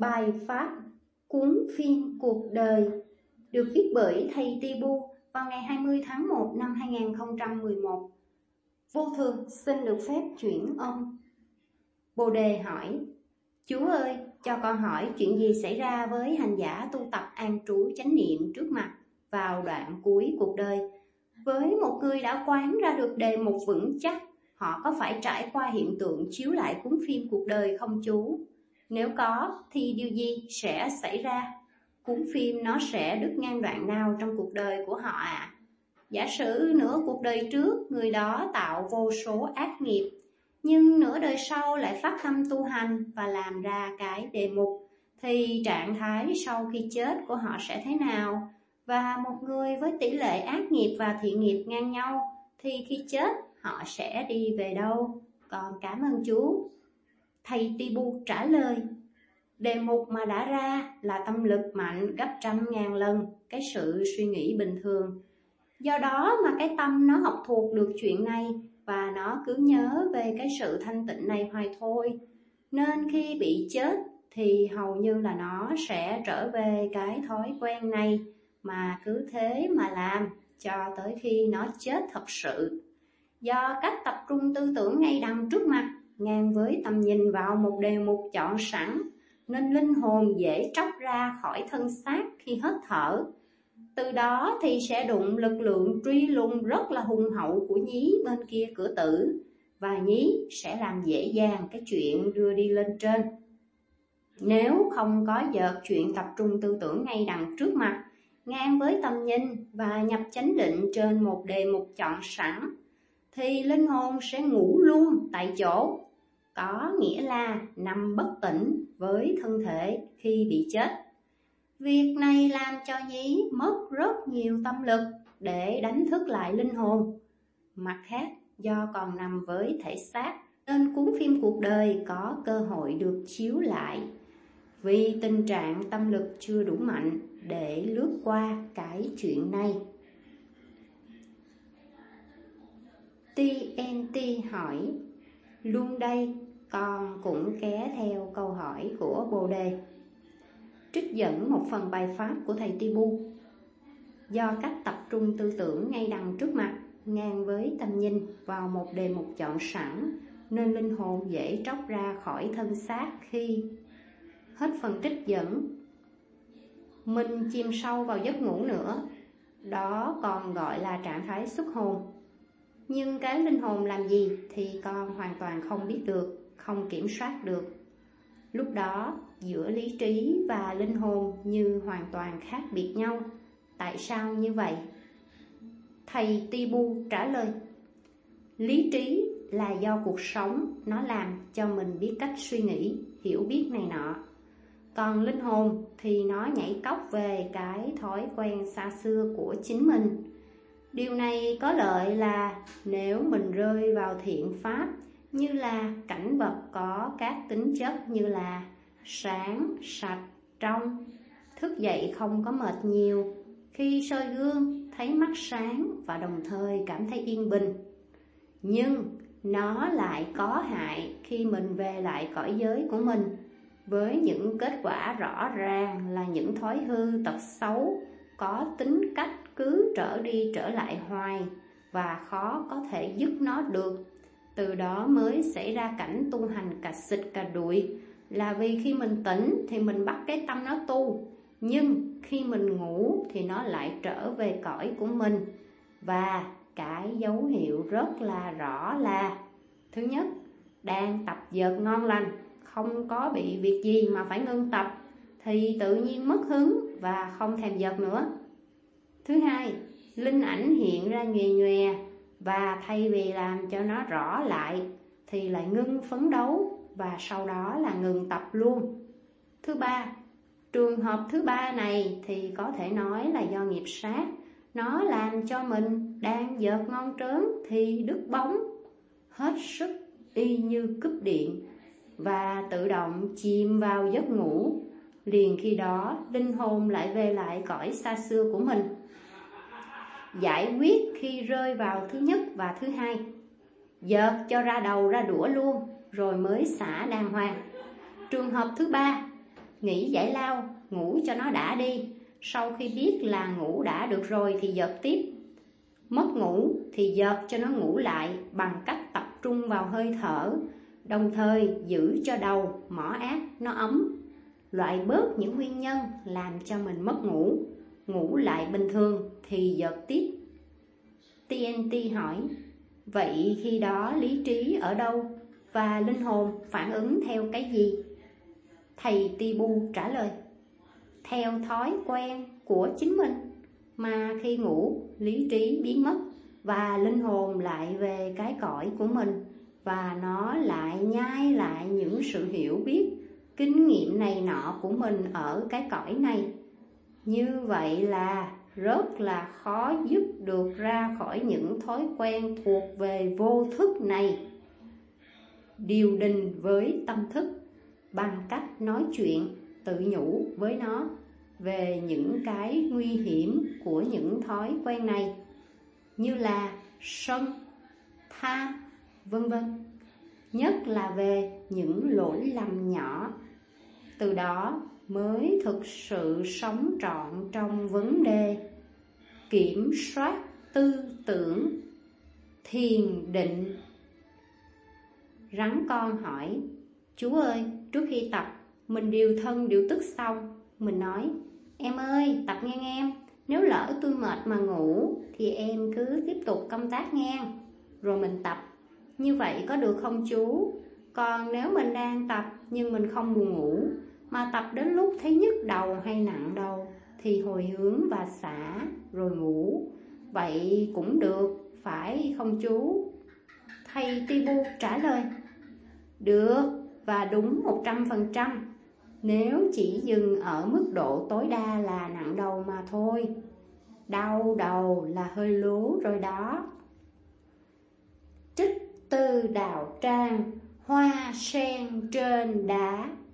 Bài pháp cuốn phim cuộc đời được viết bởi thầy Tibu vào ngày 20 tháng 1 năm 2011. Vô thường xin được phép chuyển ông. Bồ Đề hỏi: Chúa ơi, cho con hỏi chuyện gì xảy ra với hành giả tu tập an trú chánh niệm trước mặt vào đoạn cuối cuộc đời? Với một người đã quán ra được đề mục vững chắc, họ có phải trải qua hiện tượng chiếu lại cuốn phim cuộc đời không chú? Nếu có, thì điều gì sẽ xảy ra? Cuốn phim nó sẽ đứt ngang đoạn nào trong cuộc đời của họ ạ? Giả sử nửa cuộc đời trước, người đó tạo vô số ác nghiệp, nhưng nửa đời sau lại phát tâm tu hành và làm ra cái đề mục, thì trạng thái sau khi chết của họ sẽ thế nào? Và một người với tỷ lệ ác nghiệp và thiện nghiệp ngang nhau, thì khi chết họ sẽ đi về đâu? Con cảm ơn chú. Thầy Tibu trả lời: đề mục mà đã ra là tâm lực mạnh gấp 100.000 lần cái sự suy nghĩ bình thường. Do đó mà cái tâm nó học thuộc được chuyện này và nó cứ nhớ về cái sự thanh tịnh này hoài thôi. Nên khi bị chết thì hầu như là nó sẽ trở về cái thói quen này mà cứ thế mà làm cho tới khi nó chết thật sự. Do cách tập trung tư tưởng ngay đằng trước mặt ngang với tầm nhìn vào một đề mục chọn sẵn, nên linh hồn dễ tróc ra khỏi thân xác khi hít thở. Từ đó thì sẽ đụng lực lượng truy lùng rất là hùng hậu của nhí bên kia cửa tử, và nhí sẽ làm dễ dàng cái chuyện đưa đi lên trên. Nếu không có dợt chuyện tập trung tư tưởng ngay đằng trước mặt, ngang với tầm nhìn và nhập chánh định trên một đề mục chọn sẵn, thì linh hồn sẽ ngủ luôn tại chỗ, có nghĩa là nằm bất tỉnh với thân thể khi bị chết. Việc này làm cho nhí mất rất nhiều tâm lực để đánh thức lại linh hồn. Mặt khác, do còn nằm với thể xác, nên cuốn phim cuộc đời có cơ hội được chiếu lại. Vì tình trạng tâm lực chưa đủ mạnh để lướt qua cái chuyện này. TNT hỏi: luôn đây con cũng ké theo câu hỏi của Bồ Đề. Trích dẫn một phần bài pháp của thầy Tibu. Do cách tập trung tư tưởng ngay đằng trước mặt ngang với tầm nhìn vào một đề mục chọn sẵn, nên linh hồn dễ tróc ra khỏi thân xác khi... Hết phần trích dẫn. Mình chìm sâu vào giấc ngủ nữa, đó còn gọi là trạng thái xuất hồn. Nhưng cái linh hồn làm gì thì con hoàn toàn không biết được, không kiểm soát được. Lúc đó giữa lý trí và linh hồn như hoàn toàn khác biệt nhau. Tại sao như vậy? Thầy Tibu trả lời: lý trí là do cuộc sống nó làm cho mình biết cách suy nghĩ, hiểu biết này nọ. Còn linh hồn thì nó nhảy cóc về cái thói quen xa xưa của chính mình. Điều này có lợi là nếu mình rơi vào thiện pháp, như là cảnh vật có các tính chất như là sáng, sạch, trong, thức dậy không có mệt nhiều, khi soi gương thấy mắt sáng và đồng thời cảm thấy yên bình. Nhưng nó lại có hại khi mình về lại cõi giới của mình, với những kết quả rõ ràng là những thói hư tật xấu có tính cách cứ trở đi trở lại hoài và khó có thể dứt nó được. Từ đó mới xảy ra cảnh tu hành cà xịt cà đụi, là vì khi mình tỉnh thì mình bắt cái tâm nó tu, nhưng khi mình ngủ thì nó lại trở về cõi của mình. Và cái dấu hiệu rất là rõ là: thứ nhất, đang tập vợt ngon lành, không có bị việc gì mà phải ngưng tập, thì tự nhiên mất hứng và không thèm vợt nữa. Thứ hai, linh ảnh hiện ra nhòe nhòe, và thay vì làm cho nó rõ lại thì lại ngưng phấn đấu và sau đó là ngừng tập luôn. Thứ ba, trường hợp thứ ba này thì có thể nói là do nghiệp sát. Nó làm cho mình đang vợt ngon trớn thì đứt bóng, hết sức y như cúp điện, và tự động chìm vào giấc ngủ. Liền khi đó linh hồn lại về lại cõi xa xưa của mình. Giải quyết khi rơi vào thứ nhất và thứ hai: vợt cho ra đầu ra đũa luôn rồi mới xả đàng hoàng. Trường hợp thứ ba: nghỉ giải lao, ngủ cho nó đã đi. Sau khi biết là ngủ đã được rồi thì dợt tiếp. Mất ngủ thì dợt cho nó ngủ lại bằng cách tập trung vào hơi thở, đồng thời giữ cho đầu, mỏ ác nó ấm, loại bớt những nguyên nhân làm cho mình mất ngủ, ngủ lại bình thường thì dợt tiếp. TNT hỏi, vậy khi đó lý trí ở đâu và linh hồn phản ứng theo cái gì? Thầy Tibu trả lời, theo thói quen của chính mình, mà khi ngủ lý trí biến mất và linh hồn lại về cái cõi của mình, và nó lại nhai lại những sự hiểu biết, kinh nghiệm này nọ của mình ở cái cõi này. Như vậy là rất là khó dứt được ra khỏi những thói quen thuộc về vô thức này. Điều đình với tâm thức bằng cách nói chuyện, tự nhủ với nó về những cái nguy hiểm của những thói quen này, như là sân, tham, vân vân, nhất là về những lỗi lầm nhỏ. Từ đó mới thực sự sống trọn trong vấn đề kiểm soát tư tưởng, thiền định. Rắn con hỏi, chú ơi, trước khi tập mình điều thân điều tức xong, mình nói, em ơi, tập nghe em, nếu lỡ tôi mệt mà ngủ thì em cứ tiếp tục công tác nghe, rồi mình tập. Như vậy có được không chú? Còn nếu mình đang tập nhưng mình không buồn ngủ, mà tập đến lúc thấy nhức đầu hay nặng đầu thì hồi hướng và xả rồi ngủ, vậy cũng được, phải không chú? Thầy Tibu trả lời, được và đúng 100%, nếu chỉ dừng ở mức độ tối đa là nặng đầu mà thôi. Đau đầu là hơi lố rồi đó. Trích từ đạo tràng, hoa sen trên đá.